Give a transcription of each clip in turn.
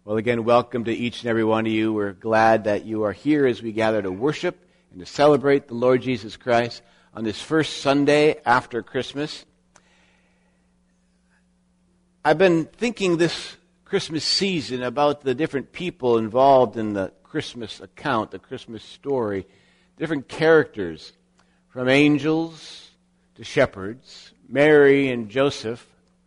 Well, again, welcome to each and every one of you. We're glad that you are here as we gather to worship and to celebrate the Lord Jesus Christ on this first Sunday after Christmas. I've been thinking this Christmas season about the different people involved in the Christmas account, the Christmas story, different characters, from angels to shepherds, Mary and Joseph,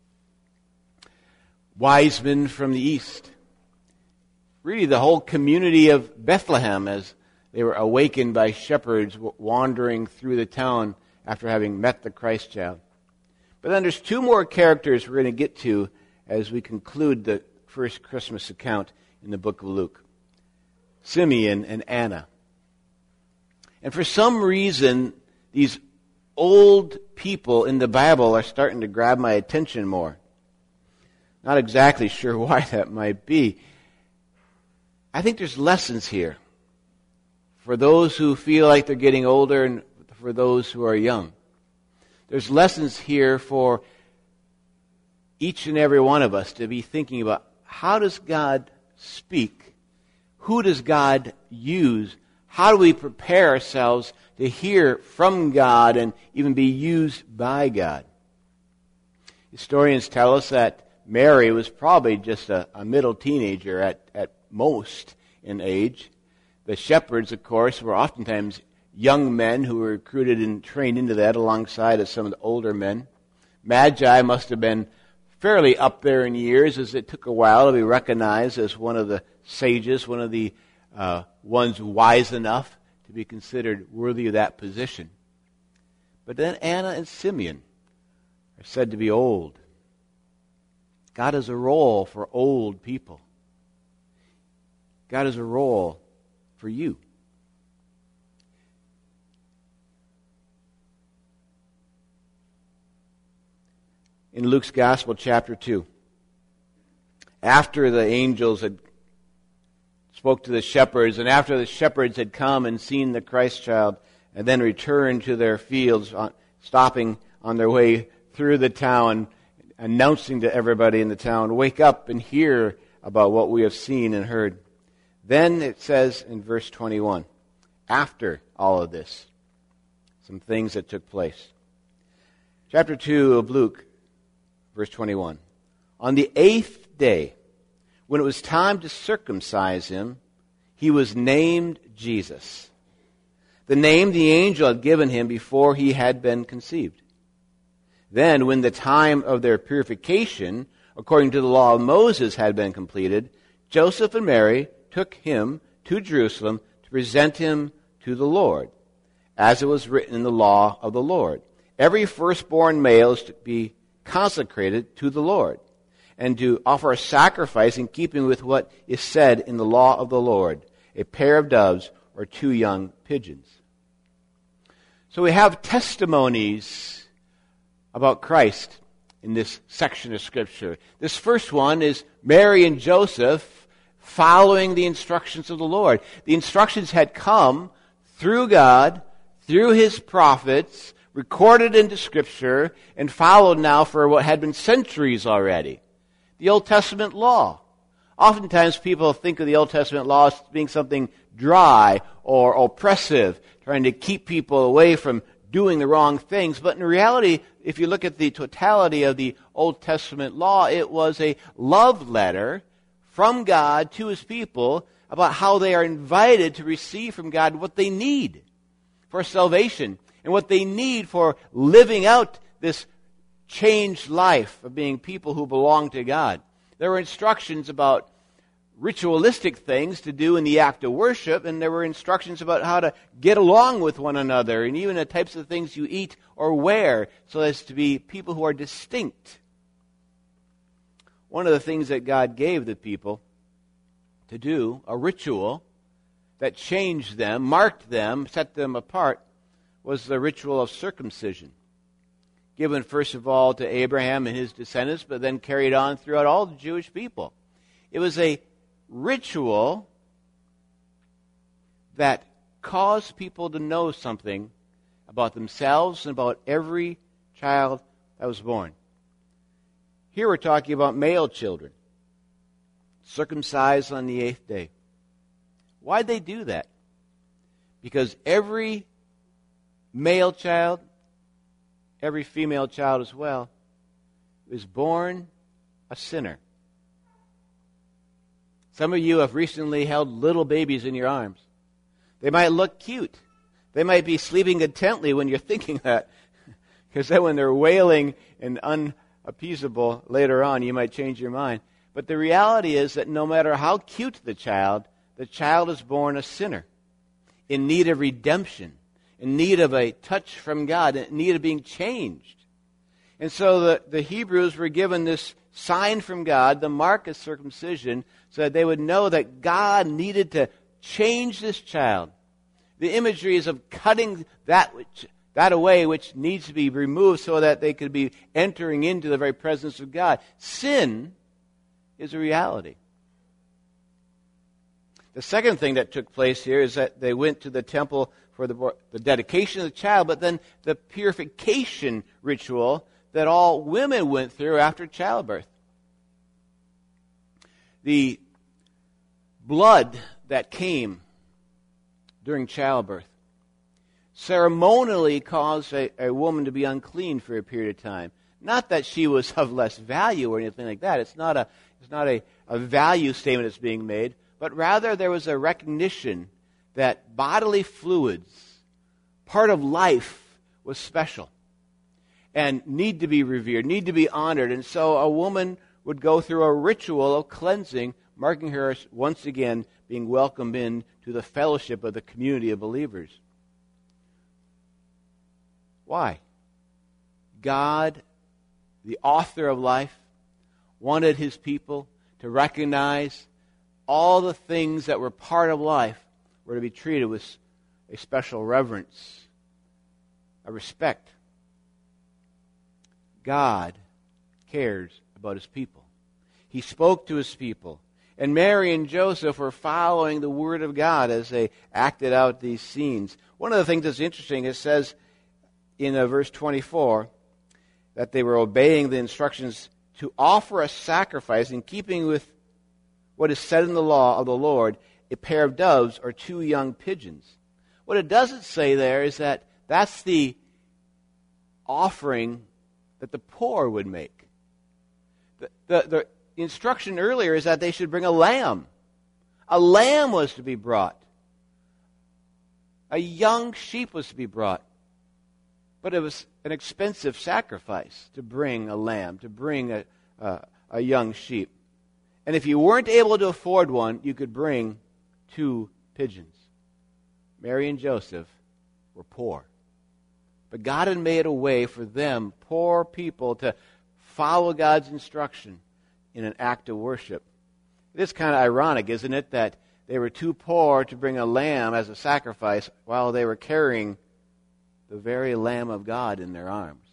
wise men from the east. Really, the whole community of Bethlehem as they were awakened by shepherds wandering through the town after having met the Christ child. But then there's two more characters we're going to get to as we conclude the first Christmas account in the book of Luke. Simeon and Anna. And for some reason, these old people in the Bible are starting to grab my attention more. Not exactly sure why that might be. I think there's lessons here for those who feel like they're getting older and for those who are young. There's lessons here for each and every one of us to be thinking about, how does God speak? Who does God use? How do we prepare ourselves to hear from God and even be used by God? Historians tell us that Mary was probably just a middle teenager at most in age. The shepherds, of course, were oftentimes young men who were recruited and trained into that alongside of some of the older men. Magi must have been fairly up there in years, as it took a while to be recognized as one of the sages, one of the ones wise enough to be considered worthy of that position. But then Anna and Simeon are said to be old. God has a role for old people. God has a role for you. In Luke's Gospel, chapter 2, after the angels had spoke to the shepherds, and after the shepherds had come and seen the Christ child, and then returned to their fields, stopping on their way through the town, announcing to everybody in the town, "Wake up and hear about what we have seen and heard." Then it says in verse 21, after all of this, some things that took place. Chapter 2 of Luke, verse 21. On the 8th day, when it was time to circumcise him, he was named Jesus, the name the angel had given him before he had been conceived. Then, when the time of their purification, according to the law of Moses, had been completed, Joseph and Mary took him to Jerusalem to present him to the Lord, as it was written in the law of the Lord. Every firstborn male is to be consecrated to the Lord, and to offer a sacrifice in keeping with what is said in the law of the Lord, a pair of doves or 2 young pigeons. So we have testimonies about Christ in this section of Scripture. This first one is Mary and Joseph following the instructions of the Lord. The instructions had come through God, through His prophets, recorded into Scripture, and followed now for what had been centuries already. The Old Testament law. Oftentimes people think of the Old Testament law as being something dry or oppressive, trying to keep people away from doing the wrong things. But in reality, if you look at the totality of the Old Testament law, it was a love letter from God to His people about how they are invited to receive from God what they need for salvation and what they need for living out this changed life of being people who belong to God. There were instructions about ritualistic things to do in the act of worship, and there were instructions about how to get along with one another, and even the types of things you eat or wear, so as to be people who are distinct. One of the things that God gave the people to do, a ritual that changed them, marked them, set them apart, was the ritual of circumcision. Given first of all to Abraham and his descendants, but then carried on throughout all the Jewish people. It was a ritual that caused people to know something about themselves and about every child that was born. Here we're talking about male children. circumcised on the 8th day. Why'd they do that? Because every male child, every female child as well, is born a sinner. Some of you have recently held little babies in your arms. They might look cute. They might be sleeping intently when you're thinking that. Because then when they're wailing and unappeasable later on, you might change your mind. But the reality is that no matter how cute the child is born a sinner, in need of redemption, in need of a touch from God, in need of being changed. And so the Hebrews were given this sign from God, the mark of circumcision, so that they would know that God needed to change this child. The imagery is of cutting that away which needs to be removed so that they could be entering into the very presence of God. Sin is a reality. The second thing that took place here is that they went to the temple for the dedication of the child, but then the purification ritual that all women went through after childbirth. The blood that came during childbirth ceremonially caused a woman to be unclean for a period of time. Not that she was of less value or anything like that. It's not a value statement that's being made, but rather there was a recognition that bodily fluids, part of life, was special and need to be revered, need to be honored. And so a woman would go through a ritual of cleansing, marking her once again being welcomed in to the fellowship of the community of believers. Why? God, the author of life, wanted his people to recognize all the things that were part of life were to be treated with a special reverence, a respect. God cares about his people. He spoke to his people. And Mary and Joseph were following the Word of God as they acted out these scenes. One of the things that's interesting, it says in verse 24 that they were obeying the instructions to offer a sacrifice in keeping with what is said in the law of the Lord, a pair of doves or 2 young pigeons. What it doesn't say there is that that's the offering that the poor would make. The instruction earlier is that they should bring a lamb. A lamb was to be brought. A young sheep was to be brought. But it was an expensive sacrifice to bring a lamb, to bring a young sheep. And if you weren't able to afford one, you could bring 2 pigeons. Mary and Joseph were poor. But God had made a way for them, poor people, to follow God's instruction in an act of worship. It is kind of ironic, isn't it, that they were too poor to bring a lamb as a sacrifice while they were carrying the very Lamb of God in their arms.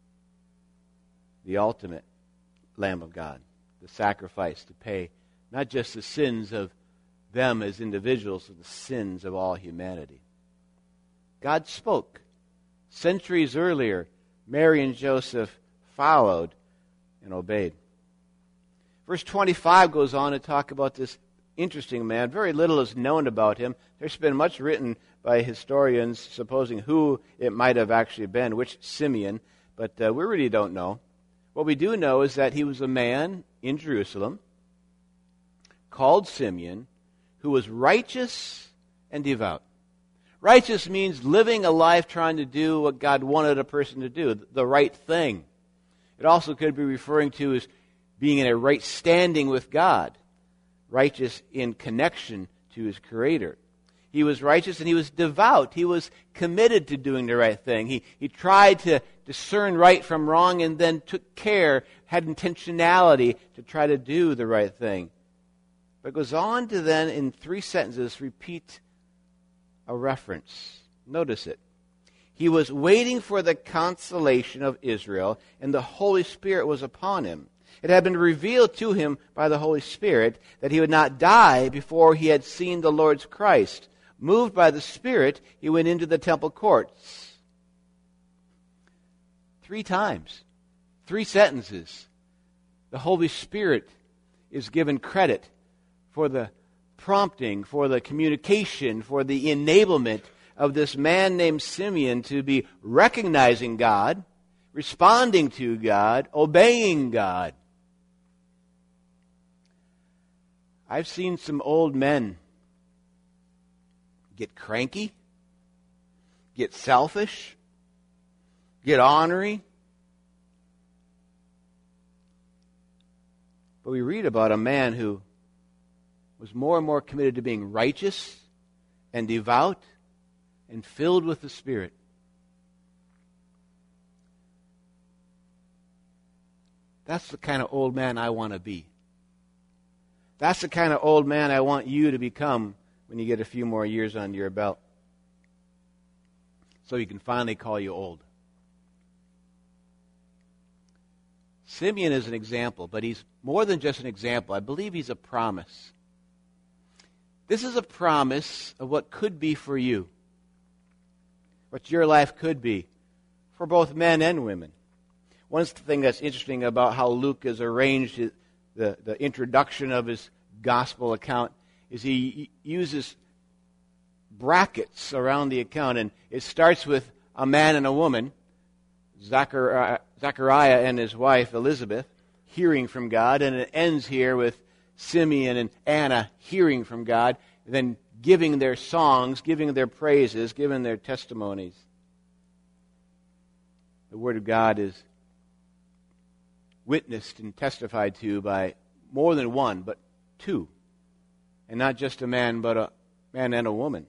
The ultimate Lamb of God, the sacrifice to pay not just the sins of them as individuals, but the sins of all humanity. God spoke. Centuries earlier, Mary and Joseph followed and obeyed. Verse 25 goes on to talk about this interesting man. Very little is known about him. There's been much written by historians supposing who it might have actually been, which Simeon, but we really don't know. What we do know is that he was a man in Jerusalem called Simeon who was righteous and devout. Righteous means living a life trying to do what God wanted a person to do, the right thing. It also could be referring to as being in a right standing with God, righteous in connection to his Creator. He was righteous and he was devout. He was committed to doing the right thing. He tried to discern right from wrong and then took care, had intentionality to try to do the right thing. But goes on to then, in 3 sentences, repeat a reference. Notice it. He was waiting for the consolation of Israel, and the Holy Spirit was upon him. It had been revealed to him by the Holy Spirit that he would not die before he had seen the Lord's Christ. Moved by the Spirit, he went into the temple courts. 3 times, 3 sentences. The Holy Spirit is given credit for the prompting, for the communication, for the enablement of this man named Simeon to be recognizing God, responding to God, obeying God. I've seen some old men get cranky, get selfish, get ornery. But we read about a man who was more and more committed to being righteous and devout and filled with the Spirit. That's the kind of old man I want to be. That's the kind of old man I want you to become when you get a few more years under your belt. So he can finally call you old. Simeon is an example, but he's more than just an example. I believe he's a promise. This is a promise of what could be for you, what your life could be for both men and women. One thing that's interesting about how Luke has arranged the introduction of his gospel account is he uses brackets around the account, and it starts with a man and a woman, Zechariah and his wife Elizabeth, hearing from God, and it ends here with Simeon and Anna hearing from God, then giving their songs, giving their praises, giving their testimonies. The Word of God is witnessed and testified to by more than one, but two. And not just a man, but a man and a woman.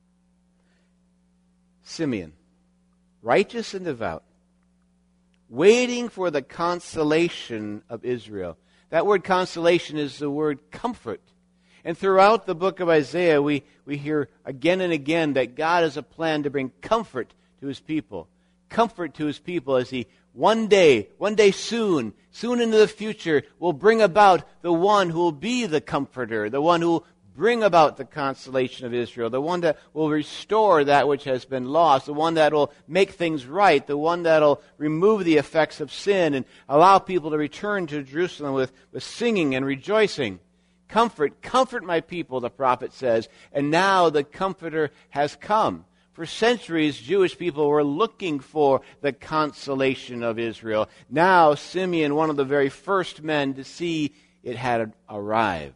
Simeon, righteous and devout, waiting for the consolation of Israel. That word consolation is the word comfort. And throughout the book of Isaiah, we hear again and again that God has a plan to bring comfort to His people. Comfort to His people as He one day soon into the future, will bring about the one who will be the comforter, the one who will bring about the consolation of Israel, the one that will restore that which has been lost, the one that will make things right, the one that will remove the effects of sin and allow people to return to Jerusalem with singing and rejoicing. Comfort my people, the prophet says, and now the Comforter has come. For centuries, Jewish people were looking for the consolation of Israel. Now, Simeon, one of the very first men to see it, had arrived.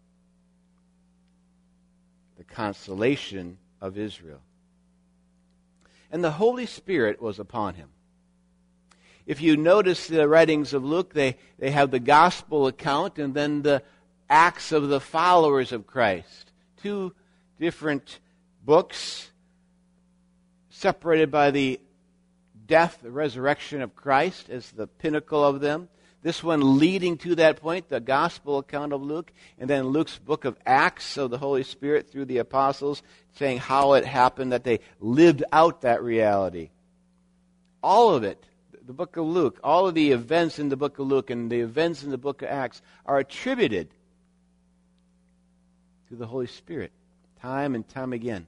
The consolation of Israel. And the Holy Spirit was upon him. If you notice the writings of Luke, they have the gospel account and then the Acts of the followers of Christ. Two different books separated by the death, the resurrection of Christ as the pinnacle of them. This one leading to that point, the gospel account of Luke, and then Luke's book of Acts of the Holy Spirit through the apostles, saying how it happened that they lived out that reality. All of it, the book of Luke, all of the events in the book of Luke and the events in the book of Acts are attributed to the Holy Spirit, time and time again.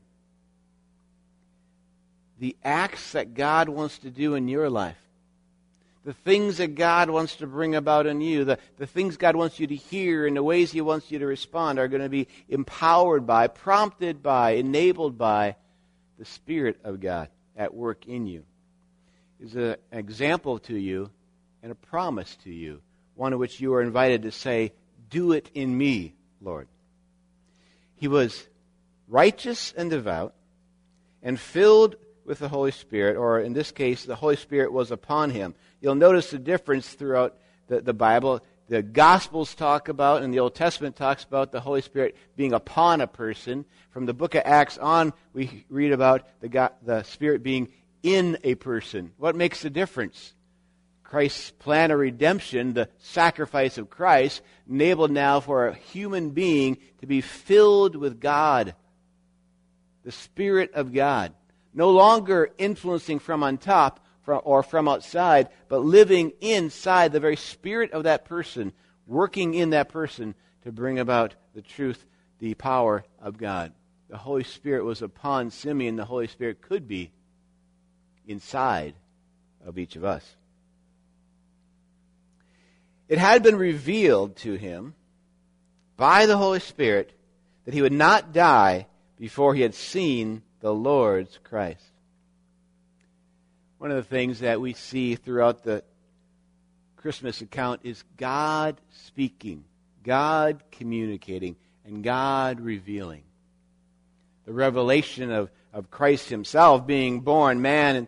The acts that God wants to do in your life, the things that God wants to bring about in you, the things God wants you to hear and the ways He wants you to respond are going to be empowered by, prompted by, enabled by the Spirit of God at work in you. Is an example to you and a promise to you, one in which you are invited to say, "Do it in me, Lord." He was righteous and devout and filled with the Holy Spirit, or in this case, the Holy Spirit was upon him. You'll notice the difference throughout the Bible. The Gospels talk about, and the Old Testament talks about the Holy Spirit being upon a person. From the book of Acts on, we read about the Spirit being in a person. What makes the difference? Christ's plan of redemption, the sacrifice of Christ, enabled now for a human being to be filled with God, the Spirit of God. No longer influencing from on top or from outside, but living inside the very spirit of that person, working in that person to bring about the truth, the power of God. The Holy Spirit was upon Simeon. The Holy Spirit could be inside of each of us. It had been revealed to him by the Holy Spirit that he would not die before he had seen the Lord's Christ. One of the things that we see throughout the Christmas account is God speaking, God communicating, and God revealing. The revelation of Christ himself being born, man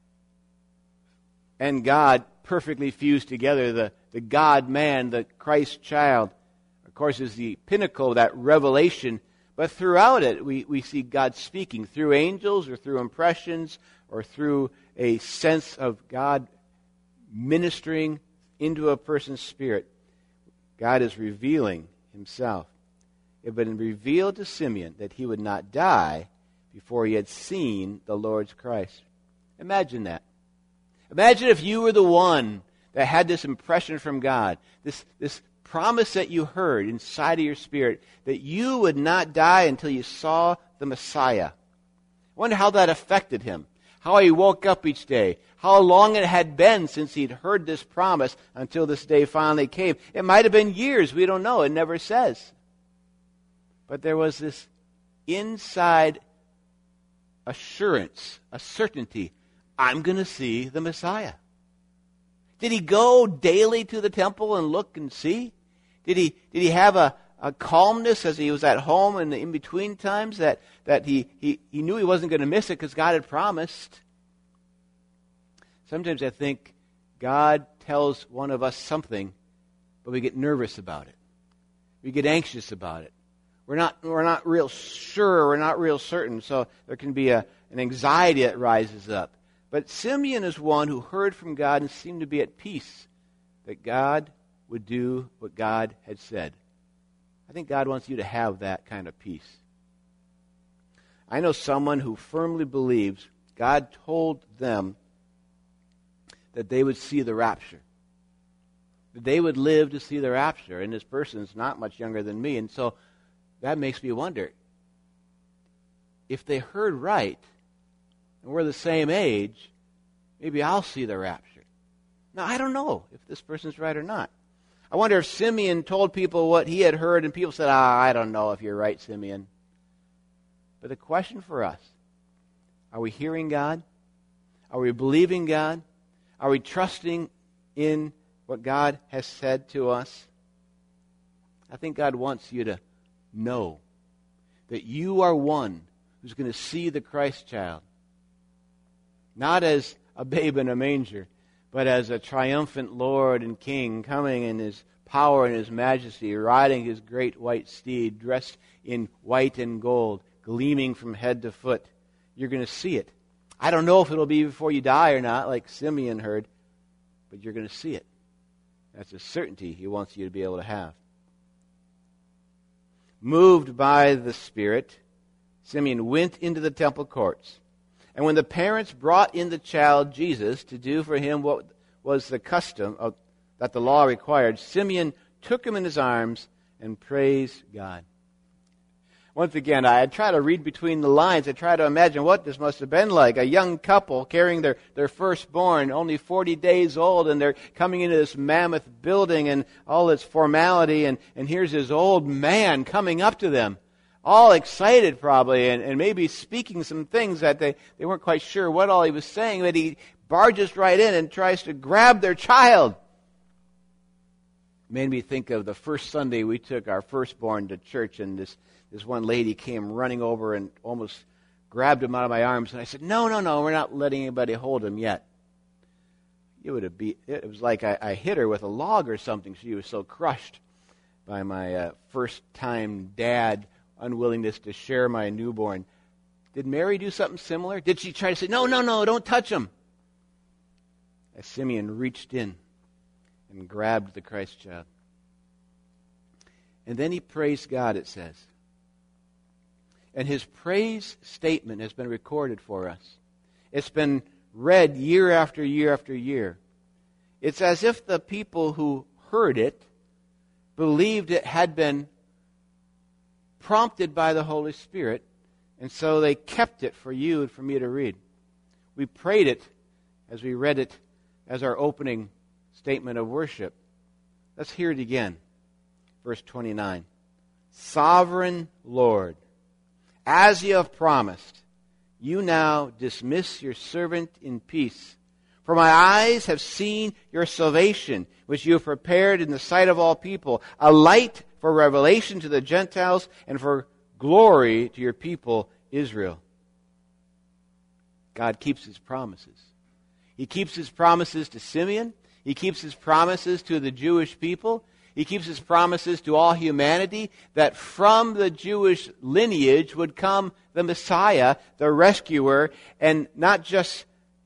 and God perfectly fused together, the God-man, the Christ child, of course, is the pinnacle of that revelation. But throughout it, we see God speaking through angels or through impressions or through a sense of God ministering into a person's spirit. God is revealing himself. It had been revealed to Simeon that he would not die before he had seen the Lord's Christ. Imagine that. Imagine if you were the one that had this impression from God, this promise that you heard inside of your spirit, that you would not die until you saw the Messiah. I wonder how that affected him, how he woke up each day, how long it had been since he'd heard this promise until this day finally came. It might have been years, we don't know, it never says. But there was this inside assurance, a certainty, I'm going to see the Messiah. Did he go daily to the temple and look and see? Did he have a calmness as he was at home in the in-between times that he knew he wasn't going to miss it because God had promised? Sometimes I think God tells one of us something, but we get nervous about it. We get anxious about it. We're not real sure, we're not real certain, so there can be an anxiety that rises up. But Simeon is one who heard from God and seemed to be at peace that God would do what God had said. I think God wants you to have that kind of peace. I know someone who firmly believes God told them that they would see the rapture. That they would live to see the rapture. And this person's not much younger than me. And so that makes me wonder, if they heard right, and we're the same age, maybe I'll see the rapture. Now, I don't know if this person's right or not. I wonder if Simeon told people what he had heard, and people said, I don't know if you're right, Simeon. But the question for us, are we hearing God? Are we believing God? Are we trusting in what God has said to us? I think God wants you to know that you are one who's going to see the Christ child. Not as a babe in a manger, but as a triumphant Lord and King coming in his power and his majesty, riding his great white steed, dressed in white and gold, gleaming from head to foot. You're going to see it. I don't know if it'll be before you die or not, like Simeon heard, but you're going to see it. That's a certainty he wants you to be able to have. Moved by the Spirit, Simeon went into the temple courts. And when the parents brought in the child Jesus to do for him what was the custom that the law required, Simeon took him in his arms and praised God. Once again, I try to read between the lines. I try to imagine what this must have been like. A young couple carrying their firstborn, only 40 days old, and they're coming into this mammoth building and all its formality, and here's this old man coming up to them, all excited probably, and maybe speaking some things that they weren't quite sure what all he was saying, but he barges right in and tries to grab their child. Made me think of the first Sunday we took our firstborn to church, and this one lady came running over and almost grabbed him out of my arms, and I said, no, we're not letting anybody hold him yet. It was like I hit her with a log or something. She was so crushed by my first-time dad unwillingness to share my newborn. Did Mary do something similar? Did she try to say, no, don't touch him? As Simeon reached in and grabbed the Christ child. And then he praised God, it says. And his praise statement has been recorded for us. It's been read year after year after year. It's as if the people who heard it believed it had been prompted by the Holy Spirit, and so they kept it for you and for me to read. We prayed it as we read it as our opening statement of worship. Let's hear it again. Verse 29. Sovereign Lord, as you have promised, you now dismiss your servant in peace. For my eyes have seen your salvation, which you have prepared in the sight of all people, a light for revelation to the Gentiles and for glory to your people Israel. God keeps His promises. He keeps His promises to Simeon. He keeps His promises to the Jewish people. He keeps His promises to all humanity that from the Jewish lineage would come the Messiah, the rescuer, and not just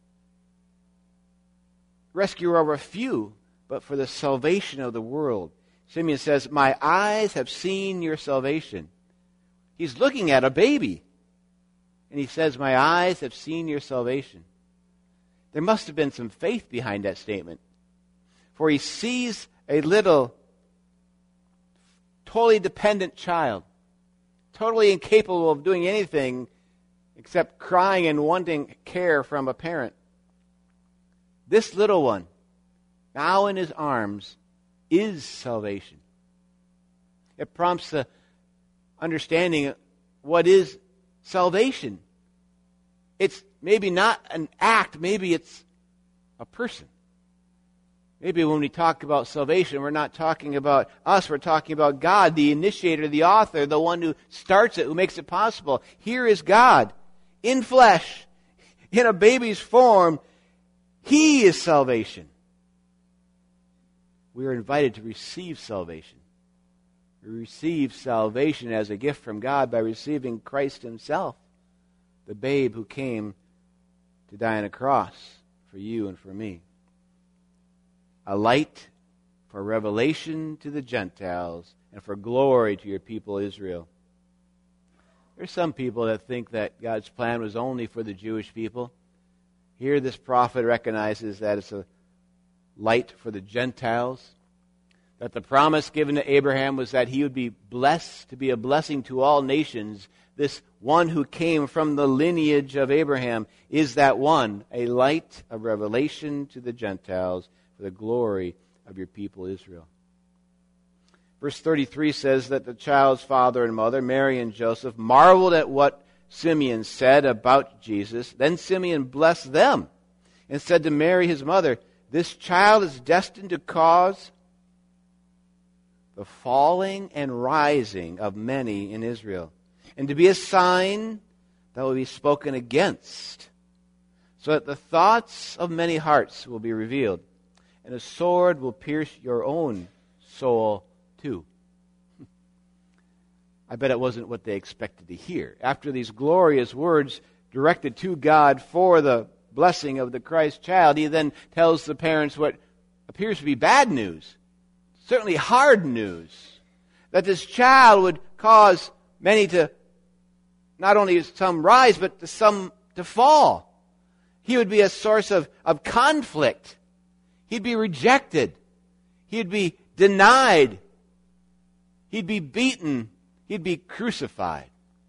rescuer of a few, but for the salvation of the world. Simeon says, my eyes have seen your salvation. He's looking at a baby. And he says, my eyes have seen your salvation. There must have been some faith behind that statement. For he sees a little, totally dependent child, totally incapable of doing anything except crying and wanting care from a parent. This little one, now in his arms, is salvation. It prompts the understanding of what is salvation. It's maybe not an act, maybe it's a person. Maybe when we talk about salvation, we're not talking about us, we're talking about God, the initiator, the author, the one who starts it, who makes it possible. Here is God, in flesh, in a baby's form. He is salvation. We are invited to receive salvation. We receive salvation as a gift from God by receiving Christ Himself, the babe who came to die on a cross for you and for me. A light for revelation to the Gentiles and for glory to your people Israel. There's some people that think that God's plan was only for the Jewish people. Here this prophet recognizes that it's a light for the Gentiles, that the promise given to Abraham was that he would be blessed, to be a blessing to all nations. This one who came from the lineage of Abraham is that one, a light of revelation to the Gentiles for the glory of your people Israel. Verse 33 says that the child's father and mother, Mary and Joseph, marveled at what Simeon said about Jesus. Then Simeon blessed them and said to Mary, his mother, this child is destined to cause the falling and rising of many in Israel, and to be a sign that will be spoken against, so that the thoughts of many hearts will be revealed, and a sword will pierce your own soul too. I bet it wasn't what they expected to hear. After these glorious words directed to God for the blessing of the Christ child, he then tells the parents what appears to be bad news, certainly hard news, that this child would cause many to, not only some rise, but to some to fall. He would be a source of conflict. He'd be rejected. He'd be denied. He'd be beaten. He'd be crucified.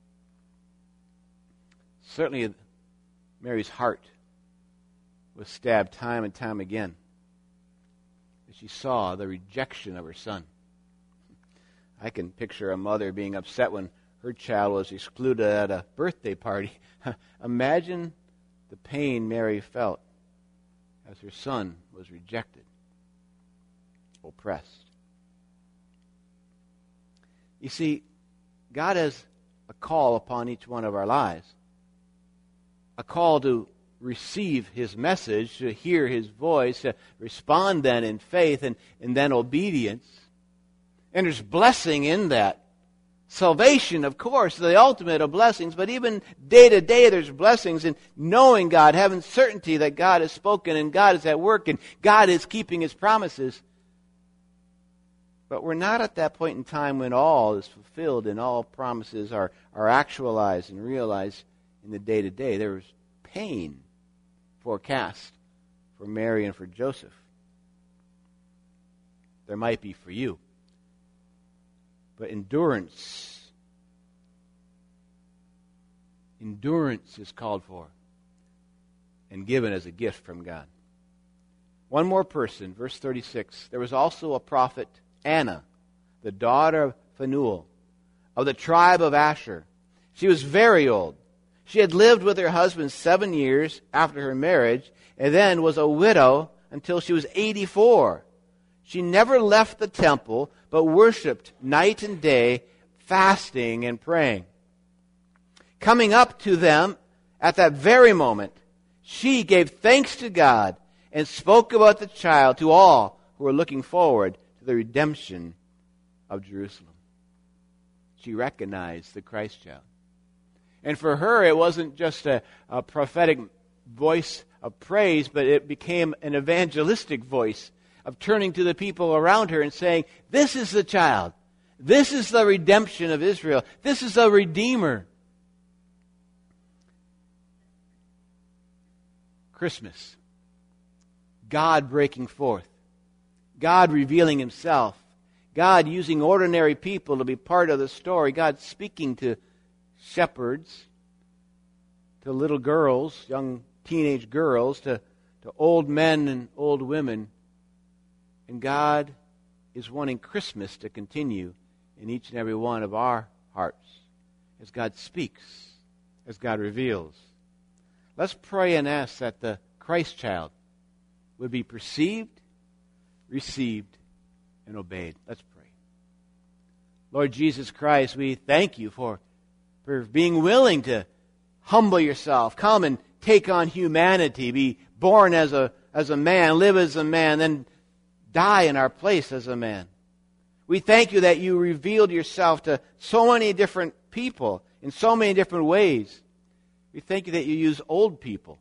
Certainly, Mary's heart was stabbed time and time again as she saw the rejection of her son. I can picture a mother being upset when her child was excluded at a birthday party. Imagine the pain Mary felt as her son was rejected, oppressed. You see, God has a call upon each one of our lives, a call to receive His message, to hear His voice, to respond then in faith and then obedience. And there's blessing in that. Salvation, of course, the ultimate of blessings, but even day to day there's blessings in knowing God, having certainty that God has spoken and God is at work and God is keeping His promises. But we're not at that point in time when all is fulfilled and all promises are actualized and realized in the day to day. There was pain forecast for Mary and for Joseph. There might be for you. But endurance is called for and given as a gift from God. One more person, verse 36. There was also a prophet, Anna, the daughter of Phanuel, of the tribe of Asher. She was very old. She had lived with her husband 7 years after her marriage, and then was a widow until she was 84. She never left the temple, but worshipped night and day, fasting and praying. Coming up to them at that very moment, she gave thanks to God and spoke about the child to all who were looking forward to the redemption of Jerusalem. She recognized the Christ child. And for her, it wasn't just a prophetic voice of praise, but it became an evangelistic voice of turning to the people around her and saying, this is the child. This is the redemption of Israel. This is the Redeemer. Christmas. God breaking forth. God revealing Himself. God using ordinary people to be part of the story. God speaking to shepherds, to little girls, young teenage girls, to old men and old women. And God is wanting Christmas to continue in each and every one of our hearts as God speaks, as God reveals. Let's pray and ask that the Christ child would be perceived, received, and obeyed. Let's pray. Lord Jesus Christ, we thank You for being willing to humble Yourself, come and take on humanity, be born as a man, live as a man, then die in our place as a man. We thank You that You revealed Yourself to so many different people in so many different ways. We thank You that You use old people.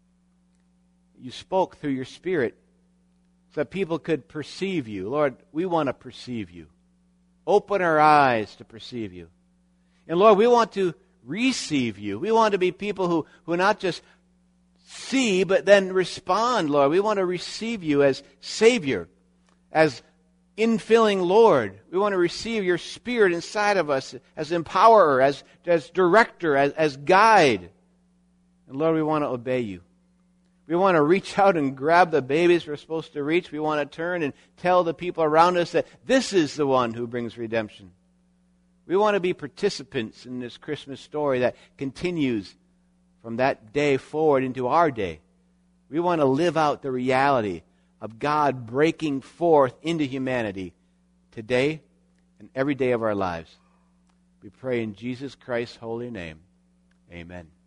You spoke through Your Spirit so that people could perceive You. Lord, we want to perceive You. Open our eyes to perceive You. And Lord, we want to receive You. We want to be people who not just see, but then respond, Lord. We want to receive You as Savior, as infilling Lord. We want to receive Your Spirit inside of us as empowerer, as director, as guide. And Lord, we want to obey You. We want to reach out and grab the babies we're supposed to reach. We want to turn and tell the people around us that this is the one who brings redemption. We want to be participants in this Christmas story that continues from that day forward into our day. We want to live out the reality of God breaking forth into humanity today and every day of our lives. We pray in Jesus Christ's holy name. Amen.